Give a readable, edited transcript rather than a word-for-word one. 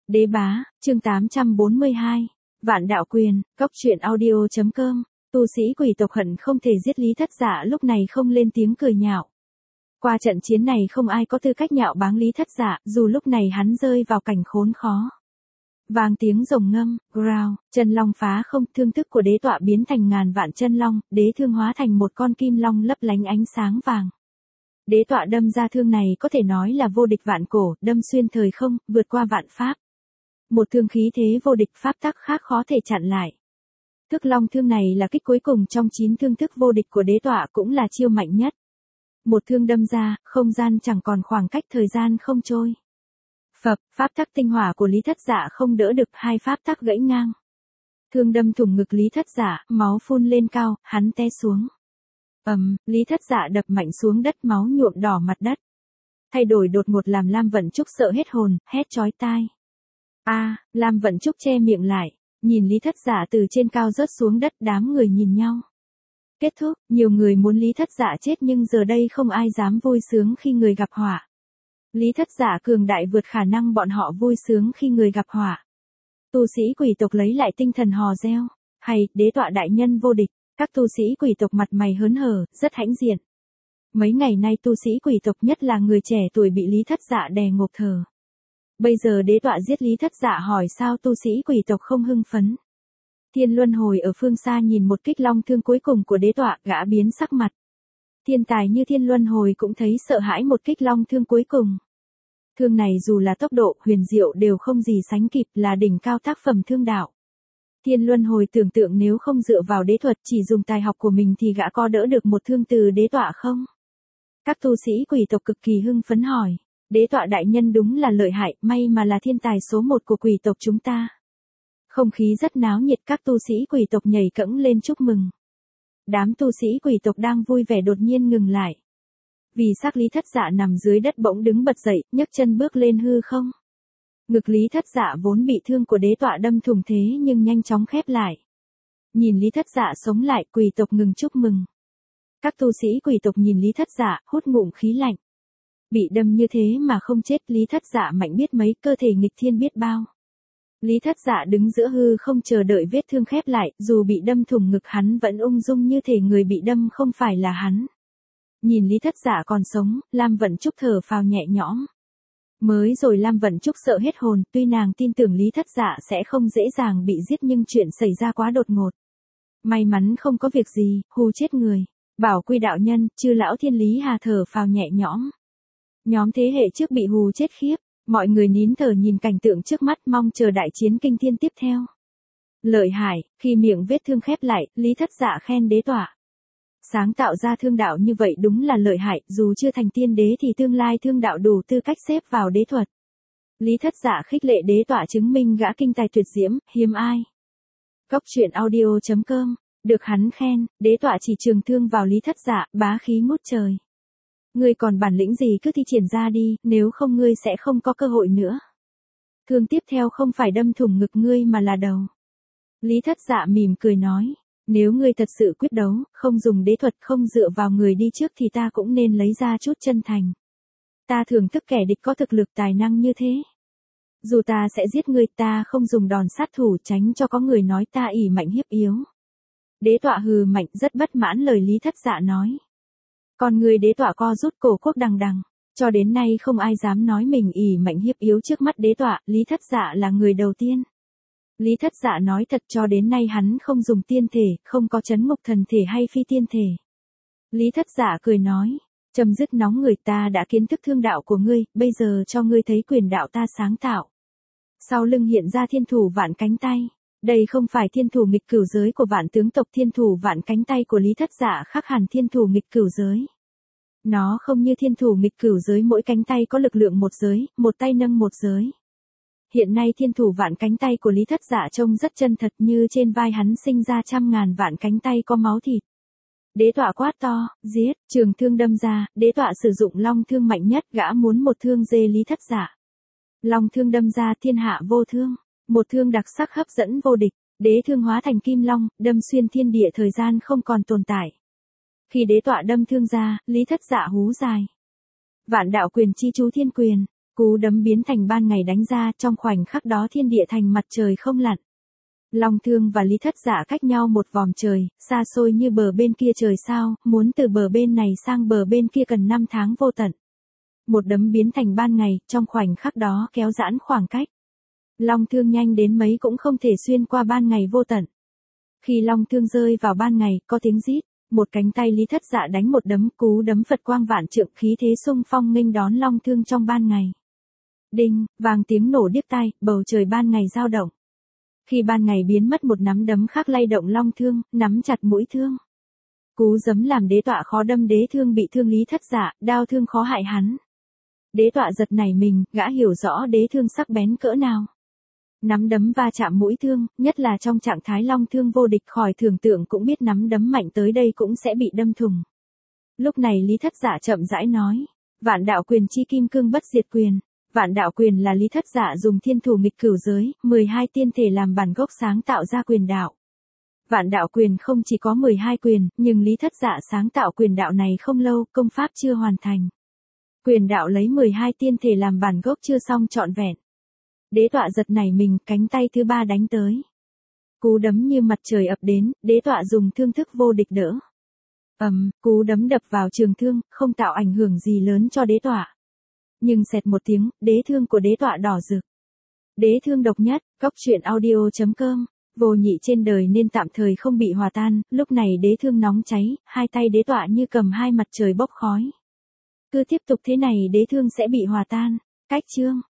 Đế bá, chương 842. Vạn đạo quyền, cốc truyện audio.com. Tu sĩ quỷ tộc hận không thể giết Lý Thất Dạ lúc này không lên tiếng cười nhạo. Qua trận chiến này không ai có tư cách nhạo báng Lý Thất Dạ, dù lúc này hắn rơi vào cảnh khốn khó. Vang tiếng rồng ngâm, growl, chân long phá không, thương thức của đế tọa biến thành ngàn vạn chân long, đế thương hóa thành một con kim long lấp lánh ánh sáng vàng. Đế tọa đâm ra thương này có thể nói là vô địch vạn cổ, đâm xuyên thời không, vượt qua vạn pháp. Một thương khí thế vô địch, pháp tắc khác khó thể chặn lại. Thức long thương này là kích cuối cùng trong 9 thương thức vô địch của đế tọa, cũng là chiêu mạnh nhất. Một thương đâm ra, không gian chẳng còn khoảng cách, thời gian không trôi. Phập, pháp tắc tinh hỏa của Lý Thất Dạ không đỡ được, hai pháp tắc gãy ngang. Thương đâm thủng ngực Lý Thất Dạ, máu phun lên cao, hắn té xuống. Lý Thất Dạ đập mạnh xuống đất, máu nhuộm đỏ mặt đất. Thay đổi đột ngột làm Lam Vận Trúc sợ hết hồn, hét chói tai. Lam Vận Trúc che miệng lại, nhìn Lý Thất Dạ từ trên cao rớt xuống đất, đám người nhìn nhau. Kết thúc, nhiều người muốn Lý Thất Dạ chết nhưng giờ đây không ai dám vui sướng khi người gặp họa. Lý Thất Dạ cường đại vượt khả năng bọn họ vui sướng khi người gặp họa. Tu sĩ quỷ tộc lấy lại tinh thần hò reo, hay, đế tọa đại nhân vô địch. Các tu sĩ quỷ tộc mặt mày hớn hở, rất hãnh diện. Mấy ngày nay tu sĩ quỷ tộc nhất là người trẻ tuổi bị Lý Thất Dạ đè ngộp thở. Bây giờ đế tọa giết Lý Thất Dạ hỏi sao tu sĩ quỷ tộc không hưng phấn. Thiên Luân Hồi ở phương xa nhìn một kích long thương cuối cùng của đế tọa, gã biến sắc mặt. Thiên tài như Thiên Luân Hồi cũng thấy sợ hãi một kích long thương cuối cùng. Thương này dù là tốc độ, huyền diệu đều không gì sánh kịp, là đỉnh cao tác phẩm thương đạo. Thiên Luân Hồi tưởng tượng nếu không dựa vào đế thuật, chỉ dùng tài học của mình thì gã có đỡ được một thương từ đế tọa không? Các tu sĩ quỷ tộc cực kỳ hưng phấn hỏi, đế tọa đại nhân đúng là lợi hại, may mà là thiên tài số 1 của quỷ tộc chúng ta. Không khí rất náo nhiệt, các tu sĩ quỷ tộc nhảy cẫng lên chúc mừng. Đám tu sĩ quỷ tộc đang vui vẻ đột nhiên ngừng lại. Vì xác Lý Thất Dạ nằm dưới đất bỗng đứng bật dậy, nhấc chân bước lên hư không. Ngực Lý Thất Dạ vốn bị thương của đế tọa đâm thủng thế nhưng nhanh chóng khép lại. Nhìn Lý Thất Dạ sống lại, quỷ tộc ngừng chúc mừng. Các tu sĩ quỷ tộc nhìn Lý Thất Dạ, hút ngụm khí lạnh. Bị đâm như thế mà không chết, Lý Thất Dạ mạnh biết mấy, cơ thể nghịch thiên biết bao. Lý Thất Dạ đứng giữa hư không chờ đợi vết thương khép lại, dù bị đâm thủng ngực hắn vẫn ung dung như thể người bị đâm không phải là hắn. Nhìn Lý Thất Dạ còn sống, Lam Vận Trúc thở phào nhẹ nhõm. Mới rồi Lam Vận Trúc sợ hết hồn, tuy nàng tin tưởng Lý Thất Dạ sẽ không dễ dàng bị giết nhưng chuyện xảy ra quá đột ngột. May mắn không có việc gì, hù chết người. Bảo Quy đạo nhân, chư lão Thiên Lý Hà thở phào nhẹ nhõm. Nhóm thế hệ trước bị hù chết khiếp, mọi người nín thở nhìn cảnh tượng trước mắt mong chờ đại chiến kinh thiên tiếp theo. Lợi hại, khi miệng vết thương khép lại, Lý Thất Dạ khen đế tọa. Sáng tạo ra thương đạo như vậy đúng là lợi hại, dù chưa thành tiên đế thì tương lai thương đạo đủ tư cách xếp vào đế thuật. Lý Thất Dạ khích lệ đế tọa chứng minh gã kinh tài tuyệt diễm, hiếm ai. Cốc truyện audio.com, được hắn khen, đế tọa chỉ trường thương vào Lý Thất Dạ, bá khí ngút trời. Ngươi còn bản lĩnh gì cứ thi triển ra đi, nếu không ngươi sẽ không có cơ hội nữa. Thương tiếp theo không phải đâm thủng ngực ngươi mà là đầu. Lý Thất Dạ mỉm cười nói. Nếu ngươi thật sự quyết đấu, không dùng đế thuật, không dựa vào người đi trước thì ta cũng nên lấy ra chút chân thành. Ta thưởng thức kẻ địch có thực lực tài năng như thế. Dù ta sẽ giết ngươi, ta không dùng đòn sát thủ, tránh cho có người nói ta ỷ mạnh hiếp yếu. Đế tọa hừ mạnh, rất bất mãn lời Lý Thất Dạ nói. Còn người đế tọa co rút cổ quốc đằng đằng. Cho đến nay không ai dám nói mình ỷ mạnh hiếp yếu trước mắt đế tọa, Lý Thất Dạ là người đầu tiên. Lý Thất Dạ nói thật, cho đến nay hắn không dùng tiên thể, không có chấn ngục thần thể hay phi tiên thể. Lý Thất Dạ cười nói, chấm dứt nóng người, ta đã kiến thức thương đạo của ngươi, bây giờ cho ngươi thấy quyền đạo ta sáng tạo. Sau lưng hiện ra thiên thủ vạn cánh tay. Đây không phải thiên thủ nghịch cửu giới của vạn tướng tộc, thiên thủ vạn cánh tay của Lý Thất Dạ khác hẳn thiên thủ nghịch cửu giới. Nó không như thiên thủ nghịch cửu giới mỗi cánh tay có lực lượng một giới, một tay nâng một giới. Hiện nay thiên thủ vạn cánh tay của Lý Thất Dạ trông rất chân thật, như trên vai hắn sinh ra trăm ngàn vạn cánh tay có máu thịt. Đế tọa quát to, giết, trường thương đâm ra, đế tọa sử dụng long thương mạnh nhất, gã muốn một thương dê Lý Thất Dạ. Long thương đâm ra, thiên hạ vô thương, một thương đặc sắc hấp dẫn vô địch, đế thương hóa thành kim long, đâm xuyên thiên địa, thời gian không còn tồn tại. Khi đế tọa đâm thương ra, Lý Thất Dạ hú dài. Vạn đạo quyền chi chú thiên quyền. Cú đấm biến thành ban ngày đánh ra, trong khoảnh khắc đó thiên địa thành mặt trời không lặn. Long Thương và Lý Thất Dạ cách nhau một vòng trời, xa xôi như bờ bên kia trời sao, muốn từ bờ bên này sang bờ bên kia cần 5 tháng vô tận. Một đấm biến thành ban ngày, trong khoảnh khắc đó kéo giãn khoảng cách. Long Thương nhanh đến mấy cũng không thể xuyên qua ban ngày vô tận. Khi Long Thương rơi vào ban ngày, có tiếng rít, một cánh tay Lý Thất Dạ đánh một đấm, cú đấm Phật quang vạn trượng, khí thế xung phong nghênh đón Long Thương trong ban ngày. Đinh, vang tiếng nổ điếc tai, bầu trời ban ngày dao động. Khi ban ngày biến mất, một nắm đấm khác lay động Long Thương, nắm chặt mũi thương. Cú giấm làm đế tọa khó đâm, đế thương bị thương Lý Thất Dạ, đao thương khó hại hắn. Đế tọa giật nảy mình, gã hiểu rõ đế thương sắc bén cỡ nào. Nắm đấm va chạm mũi thương, nhất là trong trạng thái Long Thương vô địch, khỏi tưởng tượng cũng biết nắm đấm mạnh tới đây cũng sẽ bị đâm thủng. Lúc này Lý Thất Dạ chậm rãi nói, Vạn Đạo Quyền chi kim cương bất diệt quyền. Vạn Đạo Quyền là Lý Thất Dạ dùng thiên thủ nghịch cửu giới, 12 tiên thể làm bản gốc sáng tạo ra quyền đạo. Vạn Đạo Quyền không chỉ có 12 quyền, nhưng Lý Thất Dạ sáng tạo quyền đạo này không lâu, công pháp chưa hoàn thành. Quyền đạo lấy 12 tiên thể làm bản gốc chưa xong trọn vẹn. Đế tọa giật nảy mình, cánh tay thứ ba đánh tới. Cú đấm như mặt trời ập đến, đế tọa dùng thương thức vô địch đỡ. Cú đấm đập vào trường thương, không tạo ảnh hưởng gì lớn cho đế tọa. Nhưng xẹt một tiếng, đế thương của đế tọa đỏ rực. Đế thương độc nhất, coctruyện.audio.com, vô nhị trên đời nên tạm thời không bị hòa tan, lúc này đế thương nóng cháy, hai tay đế tọa như cầm hai mặt trời bốc khói. Cứ tiếp tục thế này đế thương sẽ bị hòa tan. Cách chương